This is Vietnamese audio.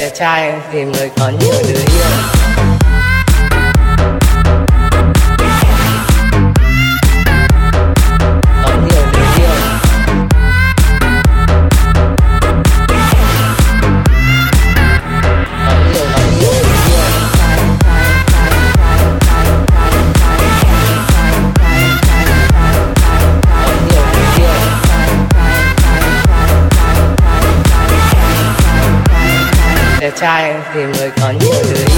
Đẹp trai tìm người có nhiều đứa yêu. Đẹp trai tìm người có nhiều đứa yêu.